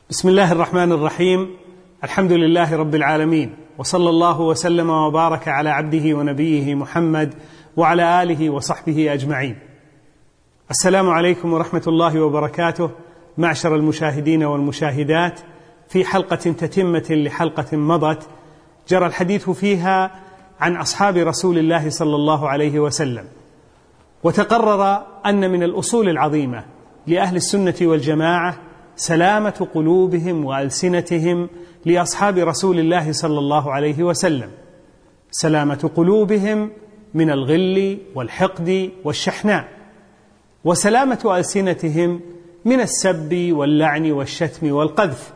بسم الله الرحمن الرحيم. الحمد لله رب العالمين، وصلى الله وسلم وبارك على عبده ونبيه محمد وعلى آله وصحبه أجمعين. السلام عليكم ورحمة الله وبركاته، معشر المشاهدين والمشاهدات، في حلقة تتمة لحلقة مضت جرى الحديث فيها عن أصحاب رسول الله صلى الله عليه وسلم، وتقرر أن من الأصول العظيمة لأهل السنة والجماعة سلامة قلوبهم وألسنتهم لأصحاب رسول الله صلى الله عليه وسلم، سلامة قلوبهم من الغل والحقد والشحناء، وسلامة ألسنتهم من السب واللعن والشتم والقذف.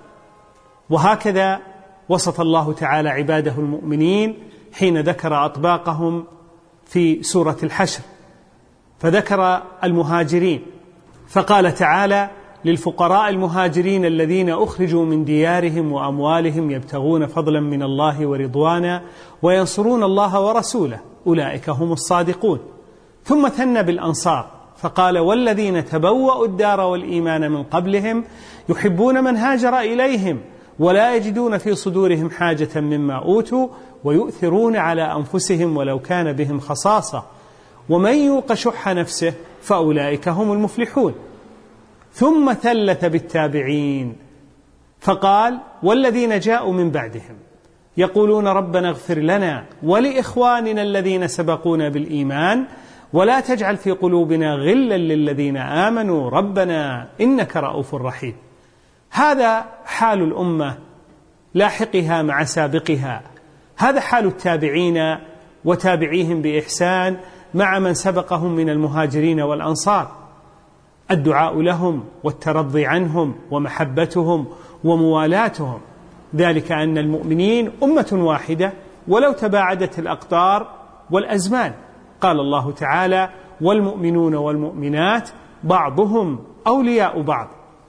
وهكذا وصف الله تعالى عباده المؤمنين حين ذكر أطباقهم في سورة الحشر، فذكر المهاجرين فقال تعالى: للفقراء المهاجرين الذين أخرجوا من ديارهم وأموالهم يبتغون فضلا من الله ورضوانا وينصرون الله ورسوله أولئك هم الصادقون. ثم ثنى بالأنصار فقال: والذين تبوأوا الدار والإيمان من قبلهم يحبون من هاجر إليهم ولا يجدون في صدورهم حاجة مما أوتوا ويؤثرون على أنفسهم ولو كان بهم خصاصة ومن يوق شح نفسه فأولئك هم المفلحون. ثم ثلث بالتابعين فقال: والذين جاءوا من بعدهم يقولون ربنا اغفر لنا ولإخواننا الذين سبقونا بالإيمان ولا تجعل في قلوبنا غلا للذين آمنوا ربنا إنك رؤوف رحيم. هذا حال الأمة لاحقها مع سابقها، هذا حال التابعين وتابعيهم بإحسان مع من سبقهم من المهاجرين والأنصار، الدعاء لهم والترضي عنهم ومحبتهم وموالاتهم، ذلك أن المؤمنين أمة واحدة ولو تباعدت الأقطار والأزمان. قال الله تعالى: والمؤمنون والمؤمنات بعضهم أولياء بعض.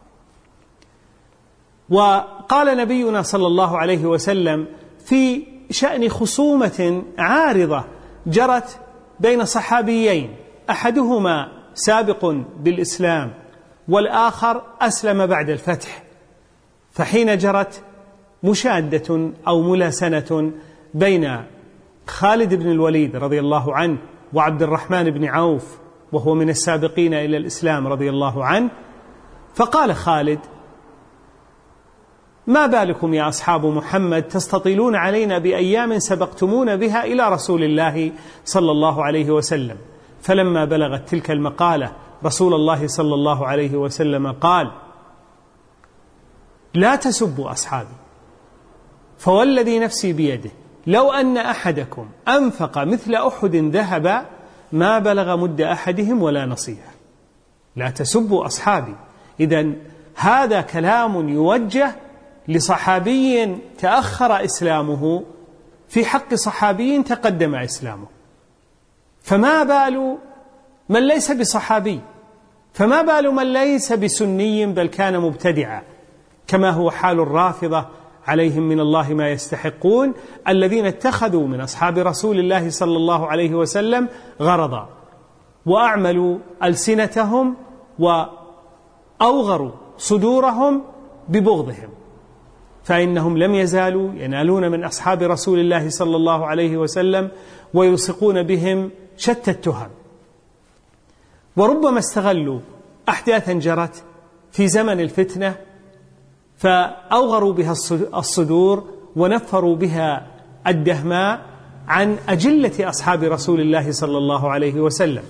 وقال نبينا صلى الله عليه وسلم في شأن خصومة عارضة جرت بين صحابيين، أحدهما سابق بالإسلام والآخر أسلم بعد الفتح، فحين جرت مشادة أو ملاسنة بين خالد بن الوليد رضي الله عنه وعبد الرحمن بن عوف وهو من السابقين إلى الإسلام رضي الله عنه، فقال خالد: ما بالكم يا أصحاب محمد تستطيلون علينا بأيام سبقتمون بها إلى رسول الله صلى الله عليه وسلم. فلما بلغت تلك المقالة رسول الله صلى الله عليه وسلم قال: لا تسبوا أصحابي، فوالذي نفسي بيده لو أن أحدكم أنفق مثل أحد ذهب ما بلغ مد أحدهم ولا نصيحة. لا تسبوا أصحابي، إذن هذا كلام يوجه لصحابي تأخر إسلامه في حق صحابي تقدم إسلامه، فما بال من ليس بصحابي، فما بال من ليس بسني بل كان مبتدعا، كما هو حال الرافضة عليهم من الله ما يستحقون، الذين اتخذوا من أصحاب رسول الله صلى الله عليه وسلم غرضا وأعملوا ألسنتهم وأوغروا صدورهم ببغضهم، فإنهم لم يزالوا ينالون من أصحاب رسول الله صلى الله عليه وسلم ويلصقون بهم شتى التهم، وربما استغلوا أحداثا جرت في زمن الفتنة فأوغروا بها الصدور ونفروا بها الدهماء عن أجلة أصحاب رسول الله صلى الله عليه وسلم.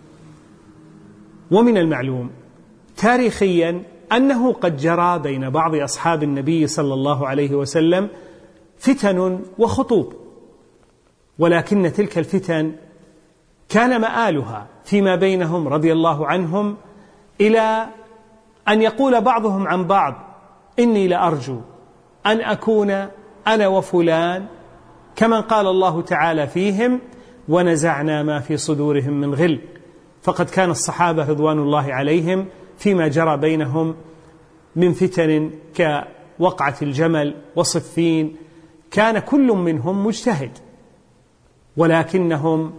ومن المعلوم تاريخيا أنه قد جرى بين بعض أصحاب النبي صلى الله عليه وسلم فتن وخطوب، ولكن تلك الفتن كان مآلها فيما بينهم رضي الله عنهم إلى أن يقول بعضهم عن بعض: إني لأرجو أن أكون أنا وفلان كمن قال الله تعالى فيهم: ونزعنا ما في صدورهم من غل. فقد كان الصحابة رضوان الله عليهم فيما جرى بينهم من فتن كوقعة الجمل وصفين كان كل منهم مجتهد، ولكنهم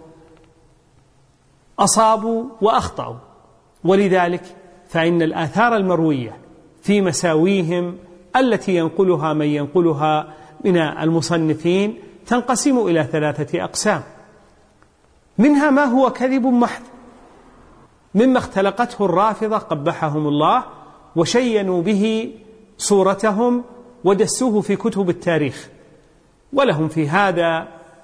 أصابوا وأخطأوا، ولذلك فإن الآثار المروية في مساويهم التي ينقلها من ينقلها من المصنفين تنقسم إلى 3 أقسام، منها ما هو كذب محض مما اختلقته الرافضة قبحهم الله وشينوا به صورتهم ودسوه في كتب التاريخ، ولهم في هذا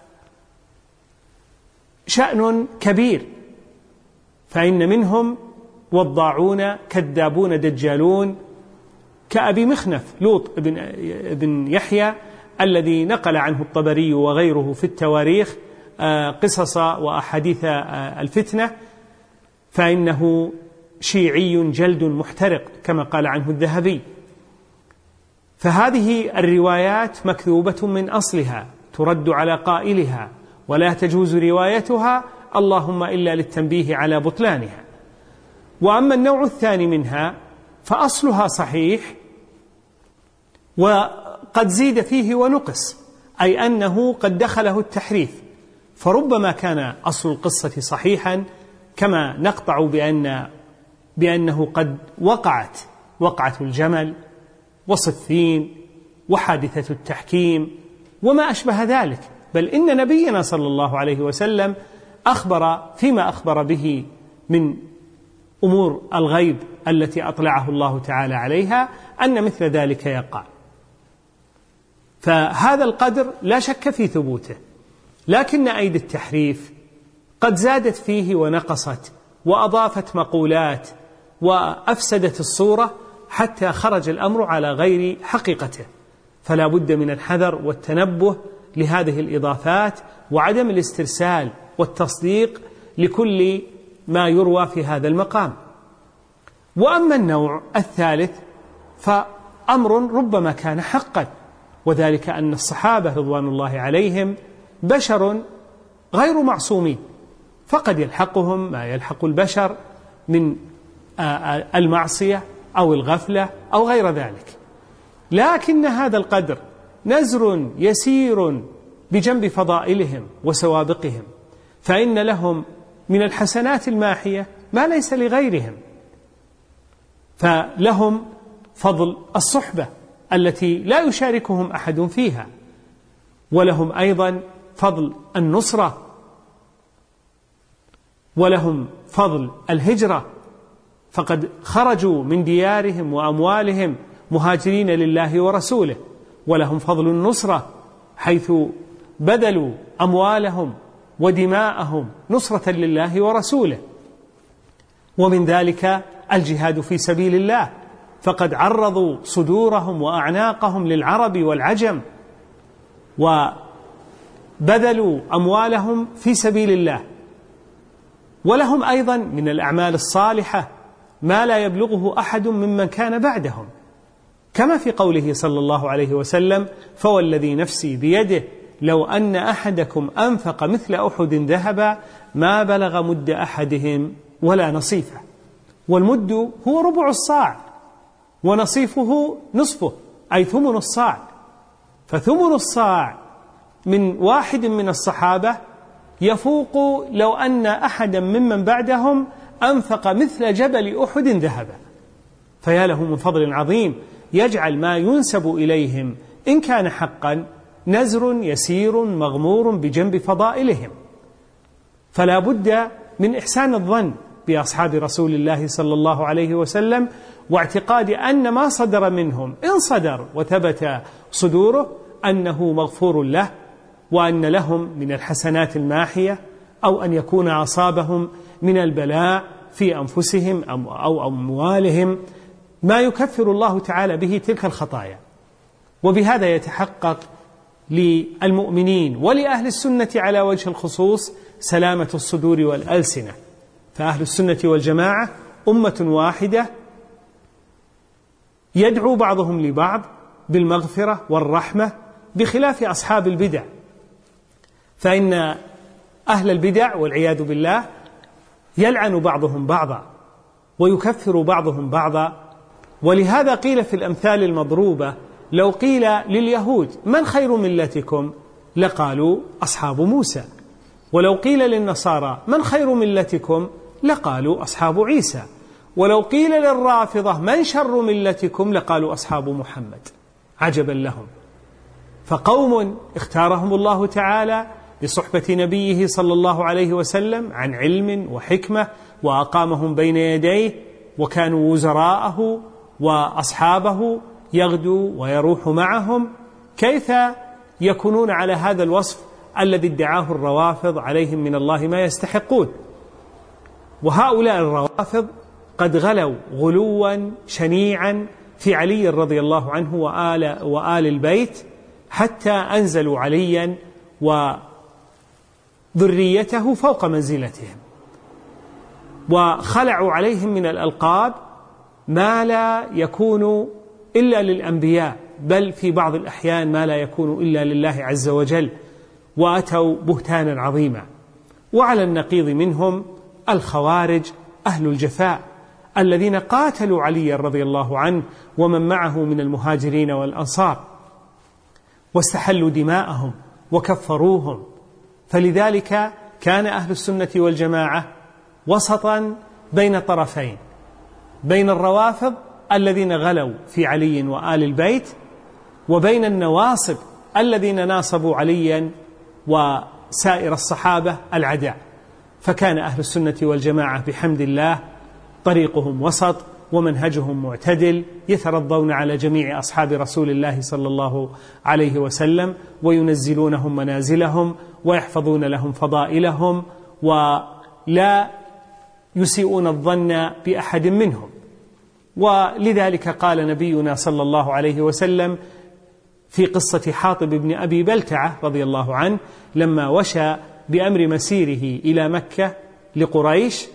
شأن كبير، فإن منهم وضاعون كذابون دجالون كأبي مخنف لوط بن يحيى الذي نقل عنه الطبري وغيره في التواريخ قصص وأحاديث الفتنة، فإنه شيعي جلد محترق كما قال عنه الذهبي. فهذه الروايات مكذوبة من أصلها ترد على قائلها ولا تجوز روايتها، اللهم إلا للتنبيه على بطلانها. وأما النوع الثاني منها فأصلها صحيح وقد زيد فيه ونقص، أي أنه قد دخله التحريف، فربما كان أصل القصة صحيحا كما نقطع بأنه قد وقعة الجمل وصفين وحادثة التحكيم وما أشبه ذلك، بل إن نبينا صلى الله عليه وسلم أخبر فيما أخبر به من أمور الغيب التي أطلعه الله تعالى عليها أن مثل ذلك يقع. فهذا القدر لا شك في ثبوته، لكن أيدي التحريف قد زادت فيه ونقصت وأضافت مقولات وأفسدت الصورة حتى خرج الأمر على غير حقيقته، فلا بد من الحذر والتنبه لهذه الإضافات وعدم الاسترسال والتصديق لكل ما يروى في هذا المقام. وأما النوع الثالث فأمر ربما كان حقا، وذلك أن الصحابة رضوان الله عليهم بشر غير معصومين، فقد يلحقهم ما يلحق البشر من المعصية أو الغفلة أو غير ذلك، لكن هذا القدر نزر يسير بجنب فضائلهم وسوابقهم، فإن لهم من الحسنات الماحية ما ليس لغيرهم، فلهم فضل الصحبة التي لا يشاركهم أحد فيها، ولهم أيضا فضل النصرة، ولهم فضل الهجرة، فقد خرجوا من ديارهم وأموالهم مهاجرين لله ورسوله، ولهم فضل النصرة حيث بذلوا أموالهم ودماءهم نصرة لله ورسوله، ومن ذلك الجهاد في سبيل الله، فقد عرضوا صدورهم وأعناقهم للعرب والعجم وبذلوا أموالهم في سبيل الله. ولهم أيضا من الأعمال الصالحة ما لا يبلغه أحد ممن كان بعدهم، كما في قوله صلى الله عليه وسلم: فوالذي نفسي بيده لو أن أحدكم أنفق مثل أحد ذهبا ما بلغ مد أحدهم ولا نصيفه. والمد هو ربع الصاع، ونصيفه نصفه أي ثمن الصاع، فثمن الصاع من واحد من الصحابة يفوق لو أن أحدا ممن بعدهم أنفق مثل جبل أحد ذهبا، فيا له من فضل عظيم يجعل ما ينسب إليهم إن كان حقا نزر يسير مغمور بجنب فضائلهم. فلا بد من إحسان الظن بأصحاب رسول الله صلى الله عليه وسلم، واعتقاد أن ما صدر منهم إن صدر وثبت صدوره أنه مغفور له، وأن لهم من الحسنات الماحية، أو أن يكون أصابهم من البلاء في أنفسهم أو أموالهم ما يكفر الله تعالى به تلك الخطايا. وبهذا يتحقق للمؤمنين ولأهل السنة على وجه الخصوص سلامة الصدور والألسنة، فأهل السنة والجماعة أمة واحدة يدعو بعضهم لبعض بالمغفرة والرحمة، بخلاف أصحاب البدع، فإن أهل البدع والعياذ بالله يلعن بعضهم بعضا ويكفر بعضهم بعضا. ولهذا قيل في الأمثال المضروبة: لو قيل لليهود من خير ملتكم لقالوا أصحاب موسى، ولو قيل للنصارى من خير ملتكم لقالوا أصحاب عيسى، ولو قيل للرافضة من شر ملتكم لقالوا أصحاب محمد، عجبا لهم. فقوم اختارهم الله تعالى لصحبة نبيه صلى الله عليه وسلم عن علم وحكمة، وأقامهم بين يديه، وكانوا وزراءه وأصحابه يغدو ويروح معهم، كيف يكونون على هذا الوصف الذي ادعاه الروافض عليهم من الله ما يستحقون؟ وهؤلاء الروافض قد غلوا غلوا شنيعا في علي رضي الله عنه وآل البيت، حتى أنزلوا عليا وذريته فوق منزلتهم، وخلعوا عليهم من الألقاب ما لا يكون إلا للأنبياء، بل في بعض الأحيان ما لا يكون إلا لله عز وجل، وأتوا بهتانا عظيما. وعلى النقيض منهم الخوارج أهل الجفاء الذين قاتلوا علي رضي الله عنه ومن معه من المهاجرين والأنصار، واستحلوا دماءهم وكفروهم. فلذلك كان أهل السنة والجماعة وسطا بين طرفين، بين الروافض الذين غلوا في علي وآل البيت، وبين النواصب الذين ناصبوا عليا وسائر الصحابة العداء. فكان أهل السنة والجماعة بحمد الله طريقهم وسط ومنهجهم معتدل، يترضون على جميع أصحاب رسول الله صلى الله عليه وسلم، وينزلونهم منازلهم، ويحفظون لهم فضائلهم، ولا يسيئون الظن بأحد منهم. ولذلك قال نبينا صلى الله عليه وسلم في قصة حاطب بن أبي بلتعة رضي الله عنه لما وشى بأمر مسيره إلى مكة لقريش،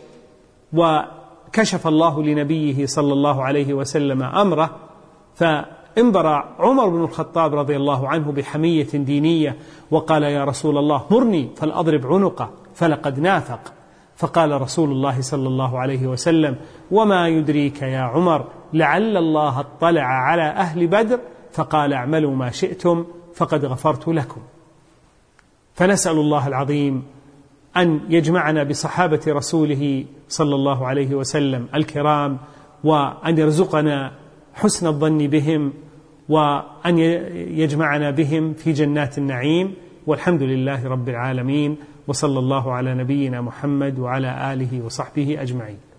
وكشف الله لنبيه صلى الله عليه وسلم أمره، فانبرع عمر بن الخطاب رضي الله عنه بحمية دينية وقال: يا رسول الله مرني فلأضرب عنقه فلقد نافق. فقال رسول الله صلى الله عليه وسلم: وما يدريك يا عمر لعل الله اطلع على أهل بدر فقال اعملوا ما شئتم فقد غفرت لكم. فنسأل الله العظيم أن يجمعنا بصحابة رسوله صلى الله عليه وسلم الكرام، وأن يرزقنا حسن الظن بهم، وأن يجمعنا بهم في جنات النعيم. والحمد لله رب العالمين، وصلى الله على نبينا محمد وعلى آله وصحبه أجمعين.